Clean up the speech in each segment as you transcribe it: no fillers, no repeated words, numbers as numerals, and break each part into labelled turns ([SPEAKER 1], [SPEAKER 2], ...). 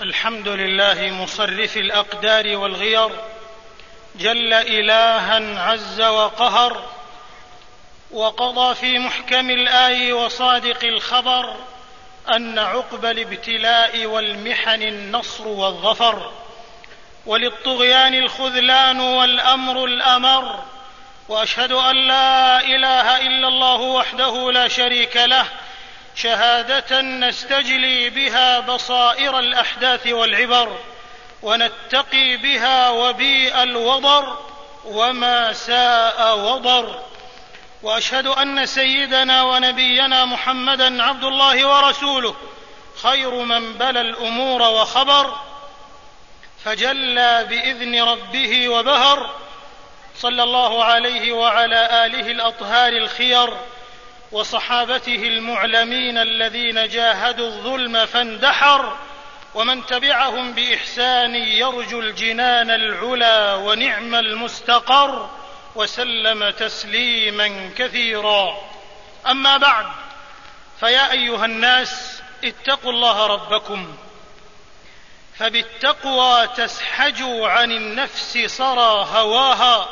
[SPEAKER 1] الحمد لله مصرف الأقدار والغير، جل إلها عز وقهر، وقضى في محكم الآي وصادق الخبر أن عقب الابتلاء والمحن النصر والظفر، وللطغيان الخذلان والأمر الأمر. وأشهد أن لا إله إلا الله وحده لا شريك له، شهادة نستجلي بها بصائر الأحداث والعبر، ونتقي بها وبيء الوضر وما ساء وضر. وأشهد أن سيدنا ونبينا محمدًا عبد الله ورسوله، خير من بلى الأمور وخبر، فجلى بإذن ربه وبهر، صلى الله عليه وعلى آله الأطهار الخير، وصحابته المعلمين الذين جاهدوا الظلم فاندحر، ومن تبعهم بإحسان يرجو الجنان العلا ونعم المستقر، وسلم تسليما كثيرا. أما بعد، فيا أيها الناس، اتقوا الله ربكم، فبالتقوى تسحجوا عن النفس صرى هواها،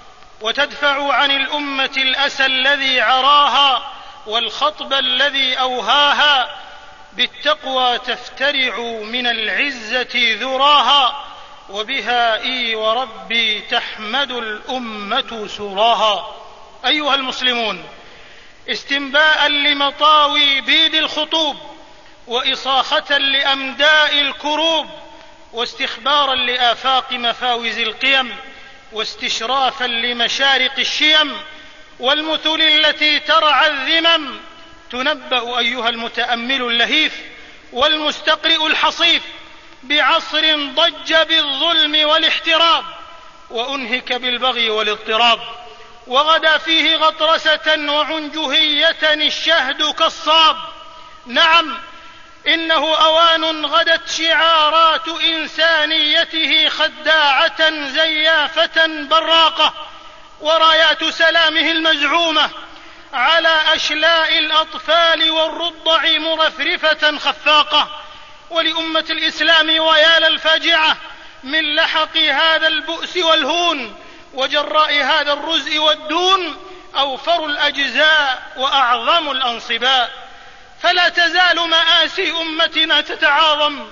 [SPEAKER 1] وتدفعوا عن الأمة الأسى الذي عراها والخطب الذي أوهاها. بالتقوى تفترع من العزة ذراها، وبها إي وربي تحمد الأمة سراها. أيها المسلمون، استنباء لمطاوي بيد الخطوب، وإصاخة لأمداء الكروب، واستخبارا لآفاق مفاوز القيم، واستشرافا لمشارق الشيم والمثل التي ترعى الذمم، تنبأ أيها المتأمل اللهيف والمستقرئ الحصيف بعصر ضج بالظلم والاحتراب، وأنهك بالبغي والاضطراب، وغدا فيه غطرسة وعنجهية الشهد كالصاب. نعم، إنه أوان غدت شعارات إنسانيته خداعة زيافة براقة، ورايات سلامه المزعومة على أشلاء الأطفال والرضع مرفرفة خفاقة. ولأمة الإسلام ويا للفاجعة من لحق هذا البؤس والهون، وجراء هذا الرزء والدون أوفر الأجزاء وأعظم الأنصباء. فلا تزال مآسي أمتنا تتعاظم،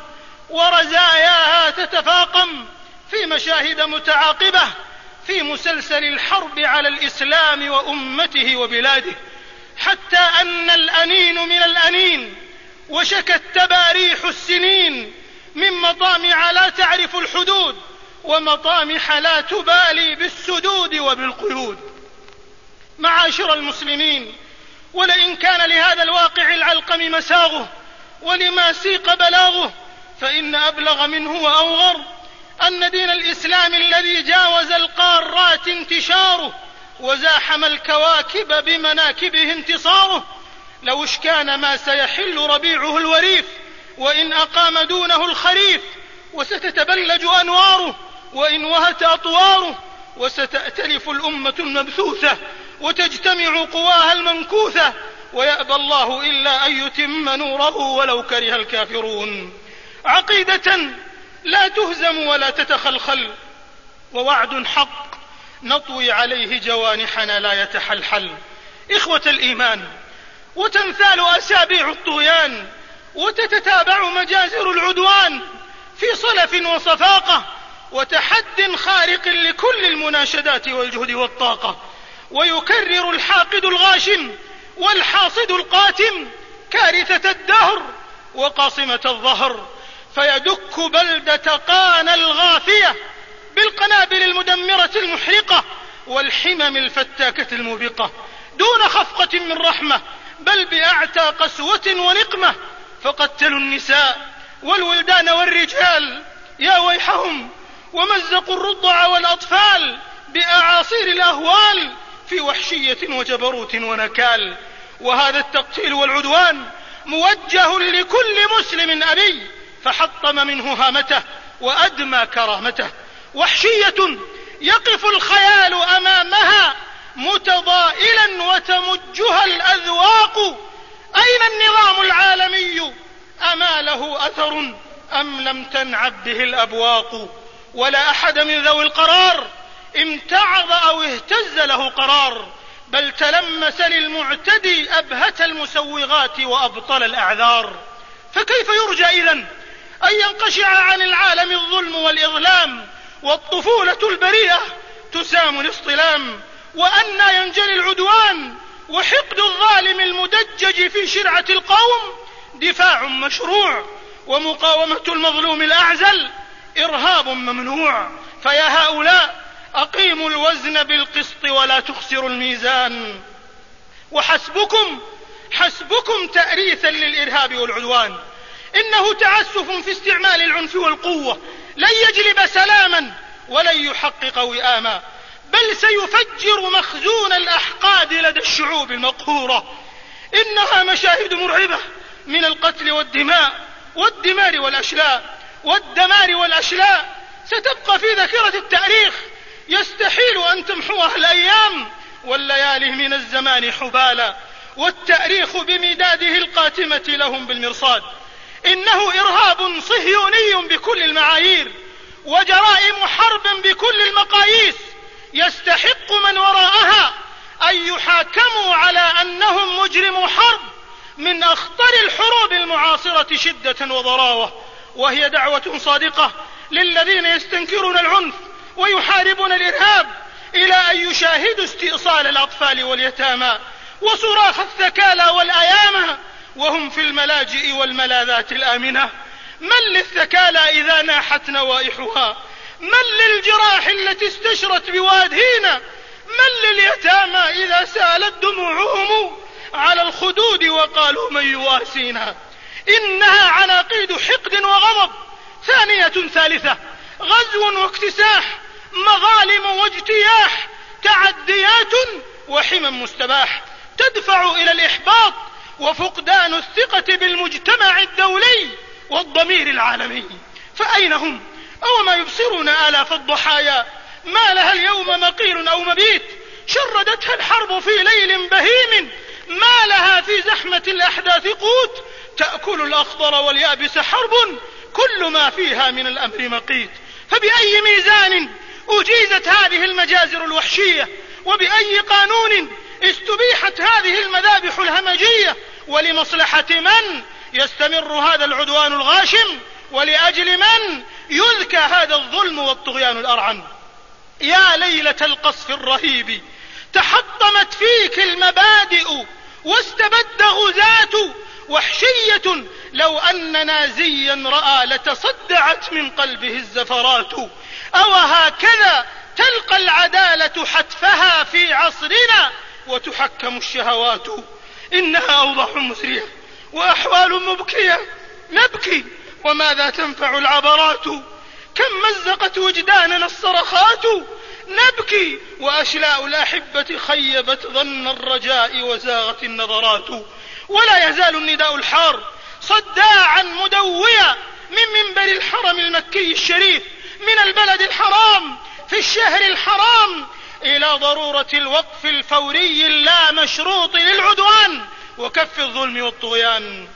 [SPEAKER 1] ورزاياها تتفاقم في مشاهد متعاقبة في مسلسل الحرب على الإسلام وأمته وبلاده، حتى أن الأنين من الأنين وشكت تباريح السنين من مطامع لا تعرف الحدود، ومطامح لا تبالي بالسدود وبالقيود. معاشر المسلمين، ولئن كان لهذا الواقع العلقم مساغه ولما سيق بلاغه، فإن أبلغ منه وأوغر أن دين الإسلام الذي جاوز القارات انتشاره وزاحم الكواكب بمناكبه انتصاره، لو اشكان ما سيحل ربيعه الوريف وإن أقام دونه الخريف، وستتبلج أنواره وإن وهت أطواره، وستأتلف الأمة المبثوثة وتجتمع قواها الممكوثة، ويأبى الله إلا أن يتم نوره ولو كره الكافرون. عقيدة لا تهزم ولا تتخلخل، ووعد حق نطوي عليه جوانحنا لا يتحلحل. إخوة الإيمان، وتنثال أسابيع الطغيان، وتتتابع مجازر العدوان في صلف وصفاقة، وتحد خارق لكل المناشدات والجهد والطاقة، ويكرر الحاقد الغاشم والحاصد القاتم كارثة الدهر وقاصمة الظهر، فيدك بلدة قانا الغافية بالقنابل المدمرة المحرقة والحمم الفتاكة الموبقة، دون خفقة من رحمة، بل بأعتى قسوة ونقمة. فقتلوا النساء والولدان والرجال يا ويحهم، ومزقوا الرضع والأطفال بأعاصير الأهوال في وحشية وجبروت ونكال. وهذا التقتيل والعدوان موجه لكل مسلم أبي، فحطم منه هامته وأدمى كرامته. وحشية يقف الخيال أمامها متضائلا وتمجها الأذواق. أين النظام العالمي؟ أما له أثر أم لم تنعب به الأبواق، ولا أحد من ذوي القرار امتعض أو اهتز له قرار، بل تلمس للمعتدي أبهت المسوغات وأبطل الأعذار. فكيف يرجى إذن أن ينقشع عن العالم الظلم والإظلام، والطفولة البريئة تسام الاصطلام؟ وأنى ينجلي العدوان وحقد الظالم المدجج في شرعة القوم؟ دفاع مشروع ومقاومة المظلوم الأعزل إرهاب ممنوع. فيا هؤلاء أقيموا الوزن بالقسط ولا تخسروا الميزان. حسبكم تأريثا للإرهاب والعدوان. إنه تعسف في استعمال العنف والقوة لن يجلب سلاما ولن يحقق وئاما، بل سيفجر مخزون الأحقاد لدى الشعوب المقهورة. إنها مشاهد مرعبة من القتل والدمار والأشلاء ستبقى في ذاكرة التاريخ، يستحيل أن تمحوها الأيام والليالي من الزمان حبالا، والتاريخ بمداده القاتمة لهم بالمرصاد. إنه إرهاب صهيوني بكل المعايير، وجرائم حرب بكل المقاييس، يستحق من وراءها أن يحاكموا على أنهم مجرمو حرب من أخطر الحروب المعاصرة شدة وضراوة. وهي دعوة صادقة للذين يستنكرون العنف ويحاربون الإرهاب إلى أن يشاهدوا استئصال الأطفال واليتامى وصراخ الثكالى والأيامى وهم في الملاجئ والملاذات الآمنة. من للثكالى إذا ناحت نوائحها؟ من للجراح التي استشرت بوادهينا؟ من لليتامى إذا سالت دموعهم على الخدود وقالوا من يواسينا؟ إنها عناقيد حقد وغضب، ثانية ثالثة، غزو واكتساح، مظالم واجتياح، تعديات وحمم مستباح، تدفع إلى الإحباط وفقدان الثقة بالمجتمع الدولي والضمير العالمي. فأين هم؟ أو ما يبصرون آلاف الضحايا ما لها اليوم مقيل أو مبيت، شردتها الحرب في ليل بهيم، ما لها في زحمة الأحداث قوت، تأكل الأخضر واليابس حرب، كل ما فيها من الأمر مقيت. فبأي ميزان أجيزت هذه المجازر الوحشية؟ وبأي قانون استبيحت هذه المذابح الهمجية؟ ولمصلحة من يستمر هذا العدوان الغاشم؟ ولأجل من يذكى هذا الظلم والطغيان الأرعن؟ يا ليلة القصف الرهيب، تحطمت فيك المبادئ واستبد غزاة وحشية، لو أن نازيا رأى لتصدعت من قلبه الزفرات. أو هكذا تلقى العدالة حتفها في عصرنا وتحكم الشهوات؟ إنها أوضاع مسرية وأحوال مبكية، نبكي وماذا تنفع العبرات؟ كم مزقت وجداننا الصرخات، نبكي وأشلاء الأحبة خيبت ظن الرجاء وزاغت النظرات. ولا يزال النداء الحار صداعا مدويا من منبر الحرم المكي الشريف، من البلد الحرام في الشهر الحرام، إلى ضرورة الوقف الفوري اللا مشروط للعدوان وكف الظلم والطغيان.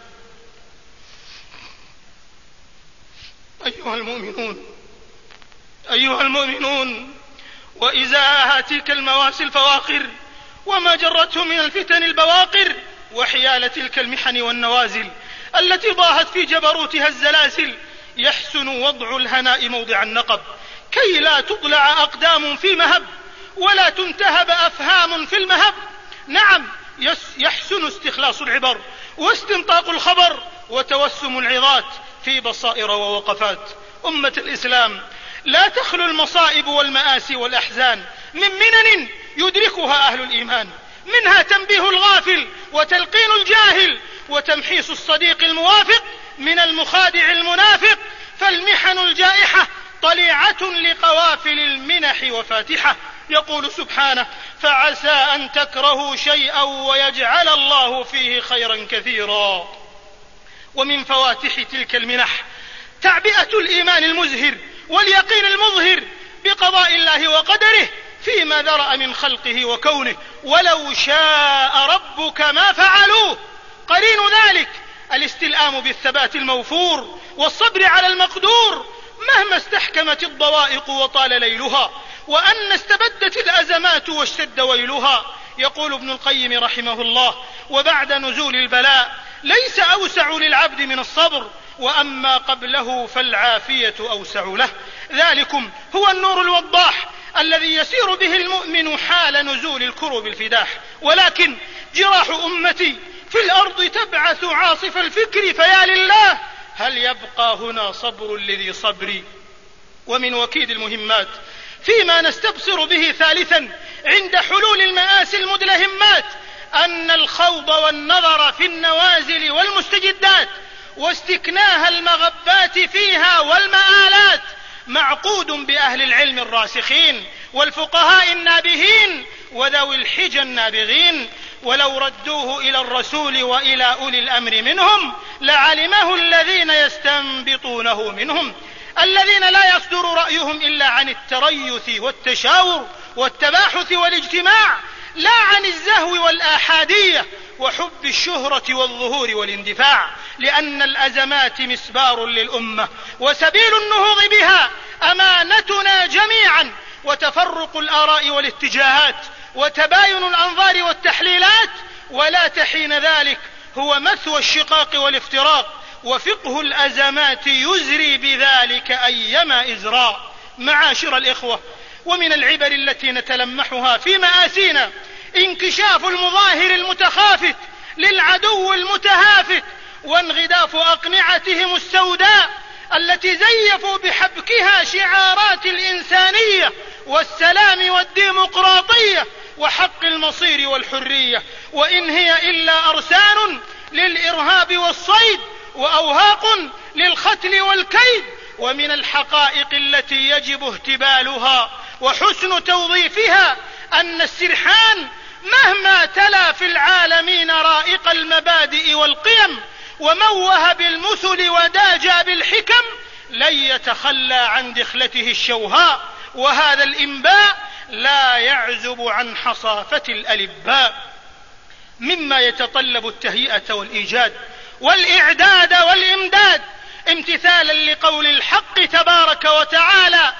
[SPEAKER 1] أيها المؤمنون، وإزاء تلك المواسي الفواقر وما جرته من الفتن البواقر، وحيال تلك المحن والنوازل التي ضاهت في جبروتها الزلازل، يحسن وضع الهناء موضع النقب، كي لا تضلع أقدام في مهب ولا تنتهب أفهام في المهب. نعم، يحسن استخلاص العبر واستنطاق الخبر وتوسم العظات في بصائر ووقفات. أمة الإسلام، لا تخلو المصائب والمآسي والأحزان من منن يدركها أهل الإيمان، منها تنبيه الغافل وتلقين الجاهل وتمحيص الصديق الموافق من المخادع المنافق. فالمحن الجائحة طليعة لقوافل المنح وفاتحة. يقول سبحانه: فعسى أن تكرهوا شيئا ويجعل الله فيه خيرا كثيرا. ومن فواتح تلك المنح تعبئة الإيمان المزهر واليقين المظهر بقضاء الله وقدره فيما ذرأ من خلقه وكونه. ولو شاء ربك ما فعلوه. قرين ذلك الاستلآم بالثبات الموفور والصبر على المقدور مهما استحكمت الضوائق وطال ليلها، وأن استبدت الأزمات واشتد ويلها. يقول ابن القيم رحمه الله: وبعد نزول البلاء ليس أوسع للعبد من الصبر، وأما قبله فالعافية أوسع له. ذلكم هو النور الوضاح الذي يسير به المؤمن حال نزول الكرب الفداح. ولكن جراح أمتي في الأرض تبعث عاصف الفكر، فيا لله هل يبقى هنا صبر لذي صبري؟ ومن وكيد المهمات فيما نستبصر به ثالثا عند حلول المآسي المدلهمات أن الخوض والنظر في النوازل والمستجدات واستكناها المغبات فيها والمآلات معقود بأهل العلم الراسخين والفقهاء النابهين وذوي الحجى النابغين، ولو ردوه إلى الرسول وإلى أولي الأمر منهم لعلمه الذين يستنبطونه منهم، الذين لا يصدر رأيهم إلا عن التريث والتشاور والتباحث والاجتماع، لا عن الزهو والآحادية وحب الشهرة والظهور والاندفاع، لأن الأزمات مسبار للأمة وسبيل النهوض بها أمانتنا جميعا، وتفرق الآراء والاتجاهات وتباين الأنظار والتحليلات ولا تحين ذلك هو مثوى الشقاق والافتراق، وفقه الأزمات يزري بذلك أيما إزراء. معاشر الإخوة، ومن العبر التي نتلمحها في مآسينا انكشاف المظاهر المتخافت للعدو المتهافت وانغداف أقنعتهم السوداء التي زيفوا بحبكها شعارات الإنسانية والسلام والديمقراطية وحق المصير والحرية، وإن هي إلا أرسال للإرهاب والصيد وأوهاق للختل والكيد. ومن الحقائق التي يجب اهتبالها وحسن توظيفها أن السرحان مهما تلا في العالمين رائق المبادئ والقيم وموه بالمثل وداجى بالحكم لن يتخلى عن دخلته الشوهاء، وهذا الإنباء لا يعزب عن حصافة الألباء، مما يتطلب التهيئة والإيجاد والإعداد والإمداد امتثالا لقول الحق تبارك وتعالى: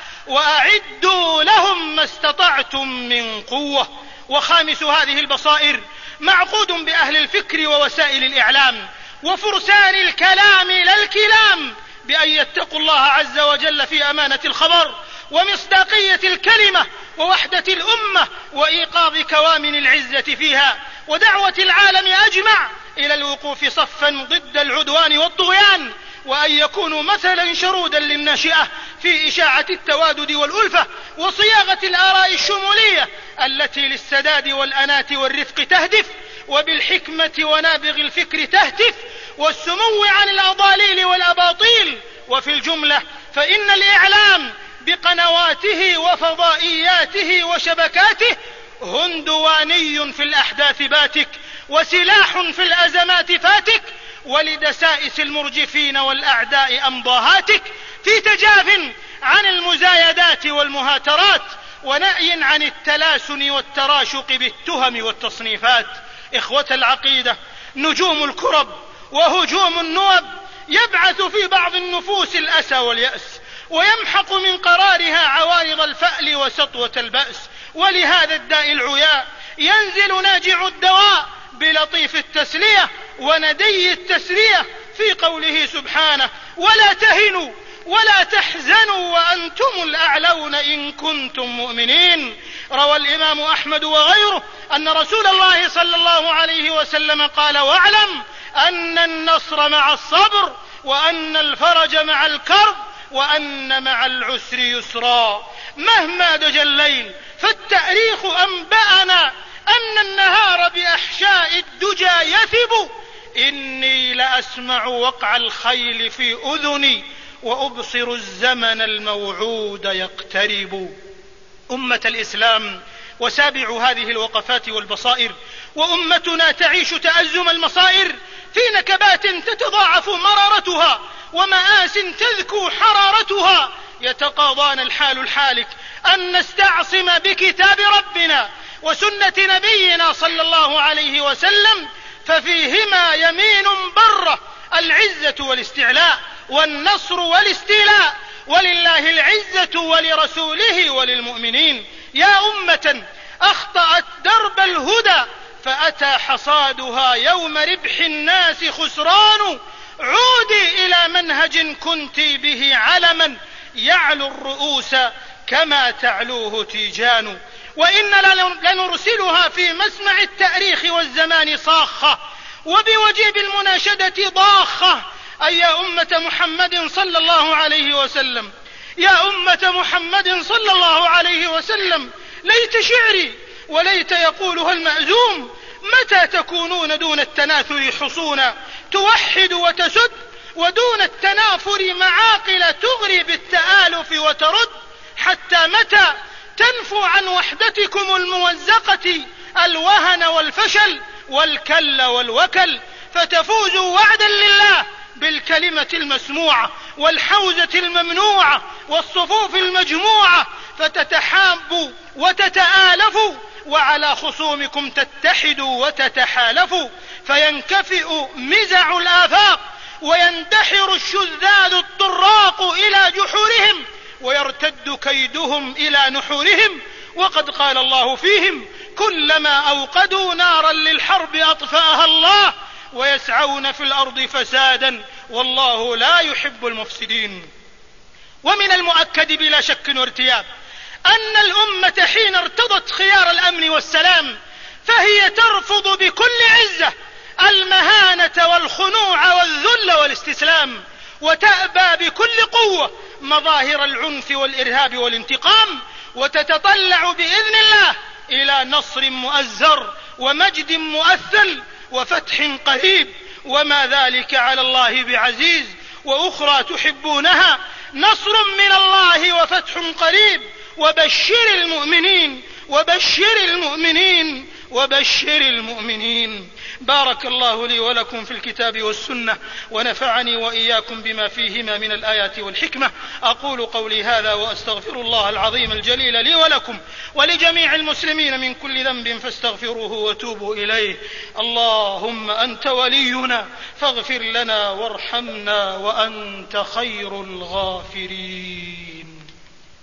[SPEAKER 1] وأعدوا لهم ما استطعتم من قوة. وخامس هذه البصائر معقود بأهل الفكر ووسائل الإعلام وفرسان الكلام لا الكلام بأن يتقوا الله عز وجل في أمانة الخبر ومصداقية الكلمة ووحدة الأمة وإيقاظ كوامن العزة فيها، ودعوة العالم أجمع إلى الوقوف صفا ضد العدوان والطغيان، وأن يكونوا مثلا شرودا للناشئة في إشاعة التوادد والألفة وصياغة الآراء الشمولية التي للسداد والأنات والرفق تهدف، وبالحكمة ونابغ الفكر تهتف، والسمو عن الأضاليل والأباطيل. وفي الجملة فإن الإعلام بقنواته وفضائياته وشبكاته هندواني في الأحداث باتك، وسلاح في الأزمات فاتك، ولدسائس المرجفين والأعداء أمضاهاتك، في تجاف عن المزايدات والمهاترات ونأي عن التلاسن والتراشق بالتهم والتصنيفات. إخوة العقيدة، نجوم الكرب وهجوم النوب يبعث في بعض النفوس الأسى واليأس، ويمحق من قرارها عوارض الفأل وسطوة البأس، ولهذا الداء العياء ينزل ناجع الدواء بلطيف التسلية وندي التسلية في قوله سبحانه: ولا تهنوا ولا تحزنوا وأنتم الأعلون إن كنتم مؤمنين. روى الإمام أحمد وغيره أن رسول الله صلى الله عليه وسلم قال: واعلم أن النصر مع الصبر، وأن الفرج مع الكرب، وأن مع العسر يسرا. مهما دجى الليل فالتاريخ أنبأنا أن النهار بأحشاء الدجى يثب، إني لأسمع وقع الخيل في أذني وأبصر الزمن الموعود يقترب. أمة الإسلام، وسابع هذه الوقفات والبصائر، وأمتنا تعيش تأزم المصائر في نكبات تتضاعف مرارتها ومآس تذكو حرارتها. يتقاضان الحال الحالك أن نستعصم بكتاب ربنا وسنة نبينا صلى الله عليه وسلم، ففيهما يمين برة العزة والاستعلاء والنصر والاستيلاء، ولله العزة ولرسوله وللمؤمنين. يا أمة أخطأت درب الهدى فأتى حصادها يوم ربح الناس خسران، عودي إلى منهج كنت به علما يعلو الرؤوس كما تعلوه تيجان، وإن لنرسلها في مسمع التاريخ والزمان صاخة وبوجيب المناشدة ضاخة. أي يا أمة محمد صلى الله عليه وسلم، يا أمة محمد صلى الله عليه وسلم، ليت شعري وليت يقولها المأزوم، متى تكونون دون التناثر حصونا توحد وتسد، ودون التنافر معاقل تغري بالتآلف وترد، حتى متى تنفوا عن وحدتكم الممزقة الوهن والفشل والكل والوكل، فتفوزوا وعدا لله بالكلمة المسموعة والحوزة الممنوعة والصفوف المجموعة، فتتحابوا وتتآلفوا، وعلى خصومكم تتحدوا وتتحالفوا، فينكفئ مزع الآفاق ويندحر الشذاذ الطراق إلى جحورهم، ويرتد كيدهم إلى نحورهم. وقد قال الله فيهم: كلما أوقدوا نارا للحرب أطفأها الله ويسعون في الأرض فسادا والله لا يحب المفسدين. ومن المؤكد بلا شك وارتياب أن الأمة حين ارتضت خيار الأمن والسلام فهي ترفض بكل عزة المهانة والخنوع والذل والاستسلام، وتأبى بكل قوة مظاهر العنف والإرهاب والانتقام، وتتطلع بإذن الله إلى نصر مؤزر ومجد مؤثل وفتح قريب، وما ذلك على الله بعزيز. وأخرى تحبونها: نصر من الله وفتح قريب، وبشر المؤمنين وبشر المؤمنين وبشر المؤمنين. بارك الله لي ولكم في الكتاب والسنة، ونفعني وإياكم بما فيهما من الآيات والحكمة. أقول قولي هذا وأستغفر الله العظيم الجليل لي ولكم ولجميع المسلمين من كل ذنب فاستغفروه وتوبوا إليه. اللهم أنت ولينا فاغفر لنا وارحمنا وأنت خير الغافرين.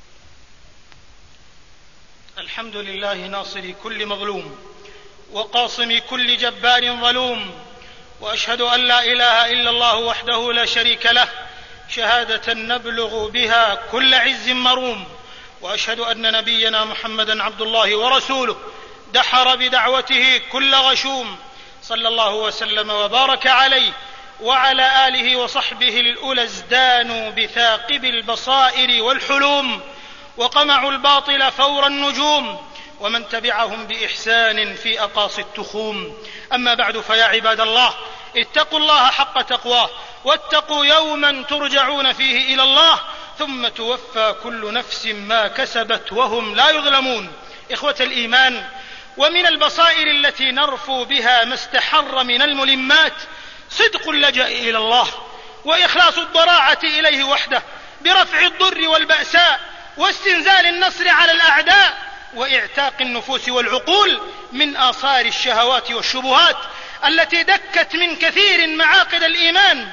[SPEAKER 1] الحمد لله ناصر كل مظلوم وقاصم كل جبار ظلوم، وأشهد أن لا إله إلا الله وحده لا شريك له شهادة نبلغ بها كل عز مروم، وأشهد أن نبينا محمدا عبد الله ورسوله دحر بدعوته كل غشوم، صلى الله وسلم وبارك عليه وعلى آله وصحبه الأولى ازدانوا بثاقب البصائر والحلوم، وقمعوا الباطل فور النجوم، ومن تبعهم بإحسان في أقاصي التخوم. أما بعد، فيا عباد الله، اتقوا الله حق تقواه، واتقوا يوما ترجعون فيه إلى الله ثم توفى كل نفس ما كسبت وهم لا يظلمون. إخوة الإيمان، ومن البصائر التي نرفو بها ما استحر من الملمات صدق اللجأ إلى الله، وإخلاص الضراعة إليه وحده برفع الضر والبأساء، واستنزال النصر على الأعداء، وإعتاق النفوس والعقول من آثار الشهوات والشبهات التي دكت من كثير معاقد الإيمان،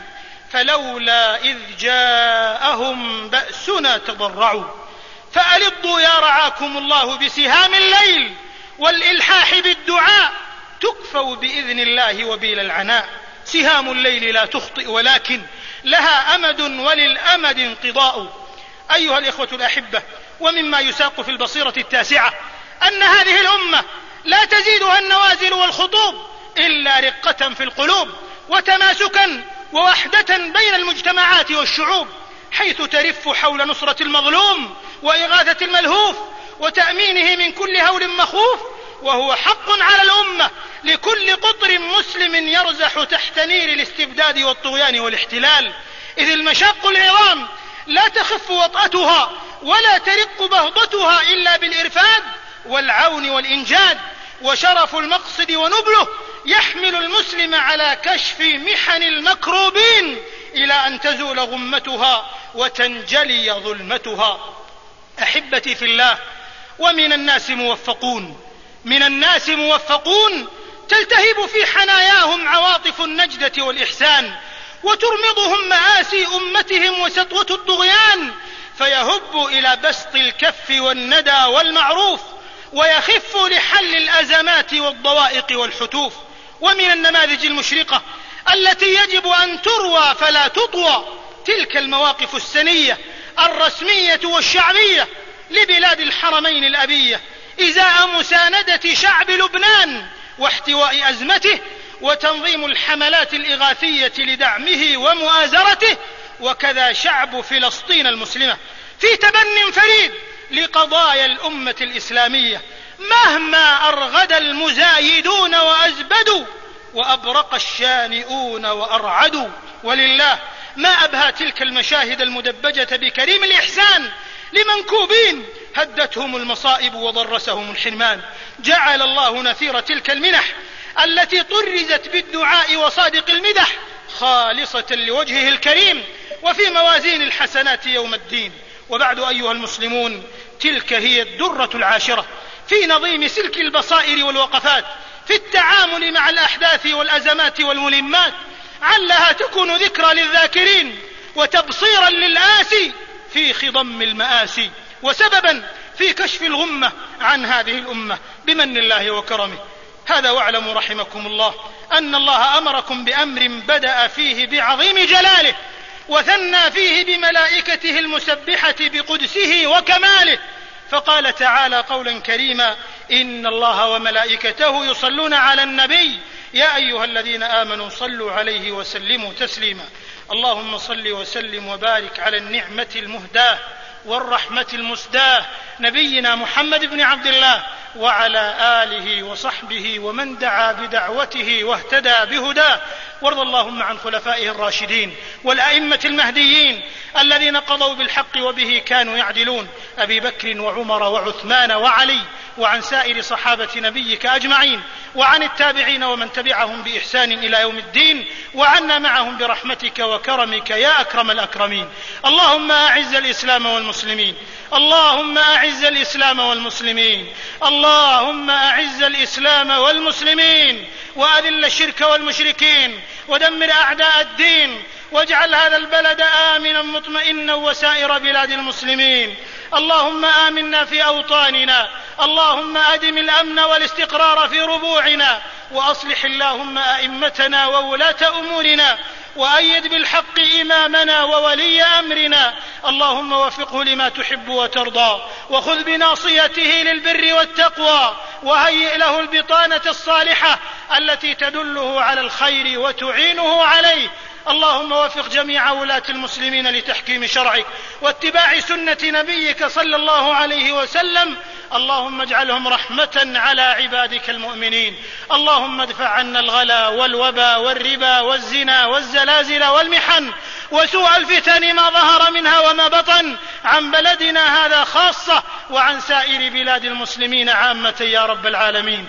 [SPEAKER 1] فلولا إذ جاءهم بأسنا تضرعوا. فألضوا يا رعاكم الله بسهام الليل والإلحاح بالدعاء تكفوا بإذن الله وبيل العناء. سهام الليل لا تخطئ ولكن لها أمد وللأمد انقضاء. أيها الإخوة الأحبة، ومما يساق في البصيرة التاسعة أن هذه الأمة لا تزيدها النوازل والخطوب إلا رقة في القلوب وتماسكا ووحدة بين المجتمعات والشعوب، حيث ترف حول نصرة المظلوم وإغاثة الملهوف وتأمينه من كل هول مخوف. وهو حق على الأمة لكل قطر مسلم يرزح تحت نير الاستبداد والطغيان والاحتلال، إذ المشاق العظام لا تخف وطأتها ولا ترق بهضتها إلا بالإرفاد والعون والإنجاد، وشرف المقصد ونبله يحمل المسلم على كشف محن المكروبين إلى أن تزول غمتها وتنجلي ظلمتها. أحبتي في الله، ومن الناس موفقون، من الناس موفقون تلتهب في حناياهم عواطف النجدة والإحسان، وترمضهم مآسي أمتهم وسطوة الطغيان، فيهب إلى بسط الكف والندى والمعروف، ويخف لحل الأزمات والضوائق والحتوف. ومن النماذج المشرقة التي يجب أن تروى فلا تطوى تلك المواقف السنية الرسمية والشعبية لبلاد الحرمين الأبية إزاء مساندة شعب لبنان واحتواء أزمته، وتنظيم الحملات الإغاثية لدعمه ومؤازرته، وكذا شعب فلسطين المسلمة في تبن فريد لقضايا الأمة الإسلامية، مهما أرغد المزايدون وأزبدوا وأبرق الشانئون وأرعدوا. ولله ما أبهى تلك المشاهد المدبجة بكريم الإحسان لمنكوبين هدتهم المصائب وضرسهم الحرمان. جعل الله نثير تلك المنح التي طرزت بالدعاء وصادق المدح خالصة لوجهه الكريم وفي موازين الحسنات يوم الدين. وبعد أيها المسلمون، تلك هي الدرة العاشرة في نظيم سلك البصائر والوقفات في التعامل مع الأحداث والأزمات والملمات، علها تكون ذكرى للذاكرين وتبصيرا للآسي في خضم المآسي، وسببا في كشف الغمة عن هذه الأمة بمن الله وكرمه. هذا واعلموا رحمكم الله أن الله أمركم بأمر بدأ فيه بعظيم جلاله، وثنى فيه بملائكته المسبحة بقدسه وكماله، فقال تعالى قولا كريما: إن الله وملائكته يصلون على النبي يا أيها الذين آمنوا صلوا عليه وسلموا تسليما. اللهم صل وسلم وبارك على النعمة المهداة والرحمة المسداة نبينا محمد بن عبد الله وعلى آله وصحبه ومن دعا بدعوته واهتدى بهداه. وارض اللهم عن خلفائه الراشدين والأئمة المهديين الذين قضوا بالحق وبه كانوا يعدلون، أبي بكر وعمر وعثمان وعلي، وعن سائر صحابة نبيك أجمعين، وعن التابعين ومن تبعهم بإحسان إلى يوم الدين، وعنا معهم برحمتك وكرمك يا أكرم الأكرمين. اللهم أعز الإسلام والمسلمين، اللهم أعز الإسلام والمسلمين، اللهم أعز الإسلام والمسلمين، وأذل الشرك والمشركين، ودمر أعداء الدين، واجعل هذا البلد آمنا مطمئنا وسائر بلاد المسلمين. اللهم آمنا في أوطاننا، اللهم أدم الأمن والاستقرار في ربوعنا، وأصلح اللهم أئمتنا وولاة أمورنا، وأيد بالحق إمامنا وولي أمرنا، اللهم وفقه لما تحب وترضى، وخذ بناصيته للبر والتقوى، وهيئ له البطانة الصالحة التي تدله على الخير وتعينه عليه. اللهم وفق جميع ولاة المسلمين لتحكيم شرعك واتباع سنة نبيك صلى الله عليه وسلم. اللهم اجعلهم رحمة على عبادك المؤمنين. اللهم ادفع عنا الغلا والوبا والربا والزنا والزلازل والمحن وسوء الفتن ما ظهر منها وما بطن عن بلدنا هذا خاصة وعن سائر بلاد المسلمين عامة يا رب العالمين.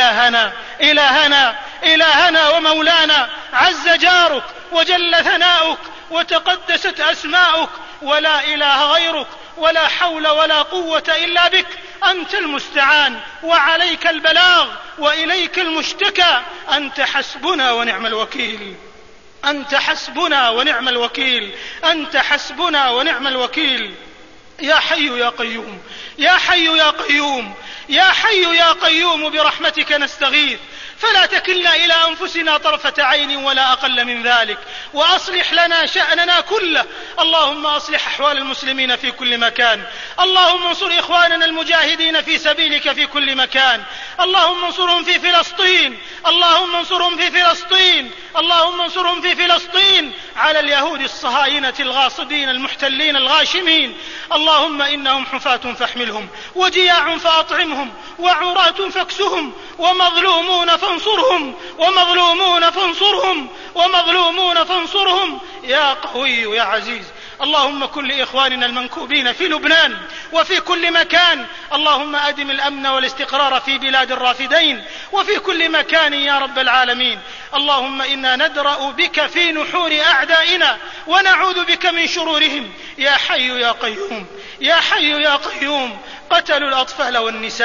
[SPEAKER 1] إلهنا ومولانا، عز جارك وجل ثناؤك وتقدست أسماؤك، ولا إله غيرك، ولا حول ولا قوة إلا بك. أنت المستعان وعليك البلاغ وإليك المشتكى. أنت حسبنا ونعم الوكيل، أنت حسبنا ونعم الوكيل، أنت حسبنا ونعم الوكيل. يا حي يا قيوم، يا حي يا قيوم، يا حي يا قيوم، برحمتك نستغيث، فلا تكلنا إلى أنفسنا طرفة عين ولا أقل من ذلك، وأصلح لنا شأننا كله. اللهم أصلح أحوال المسلمين في كل مكان، اللهم انصر إخواننا المجاهدين في سبيلك في كل مكان، اللهم انصرهم في فلسطين، اللهم انصرهم في فلسطين، اللهم انصرهم في فلسطين على اليهود الصهاينة الغاصبين المحتلين الغاشمين. اللهم إنهم حفاة فاحملهم، وجياع فأطعمهم، وعراة فاكسهم، ومظلومون فانصرهم، ومظلومون فانصرهم، ومظلومون فانصرهم يا قوي يا عزيز. اللهم كن لإخواننا المنكوبين في لبنان وفي كل مكان، اللهم أدم الأمن والاستقرار في بلاد الرافدين وفي كل مكان يا رب العالمين. اللهم إنا ندرأ بك في نحور أعدائنا ونعوذ بك من شرورهم. يا حي يا قيوم، يا حي يا قيوم. قتلوا الأطفال والنساء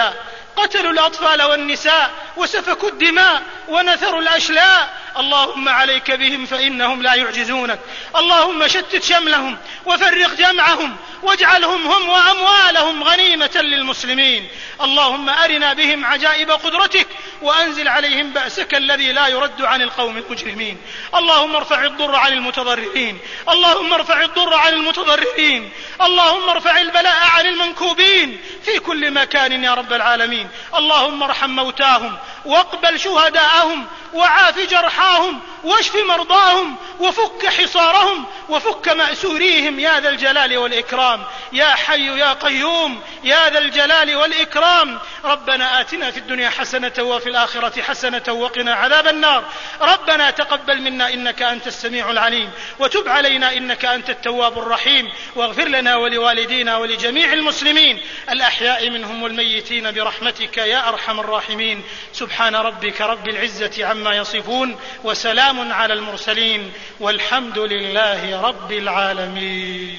[SPEAKER 1] قتلوا الأطفال والنساء وسفكوا الدماء ونثروا الأشلاء. اللهم عليك بهم فإنهم لا يعجزونك. اللهم شتت شملهم وفرق جمعهم واجعلهم هم وأموالهم غنيمة للمسلمين. اللهم أرنا بهم عجائب قدرتك وأنزل عليهم بأسك الذي لا يرد عن القوم المجرمين. اللهم ارفع الضر عن المتضررين. اللهم ارفع الضر عن المتضررين. اللهم ارفع البلاء عن المنكوبين في كل مكان يا رب العالمين. اللهم ارحم موتاهم واقبل شهداءهم وعاف جرحاهم واشف مرضاهم وفك حصارهم وفك مأسوريهم يا ذا الجلال والإكرام. يا حي يا قيوم يا ذا الجلال والإكرام. ربنا آتنا في الدنيا حسنة وفي الآخرة حسنة وقنا عذاب النار. ربنا تقبل منا إنك أنت السميع العليم وتب علينا إنك أنت التواب الرحيم واغفر لنا ولوالدينا ولجميع المسلمين الأحياء منهم والميتين برحمتك يا أرحم الراحمين. سبحان ربك رب العزة عما يصفون وسلام على المرسلين والحمد لله رب العالمين.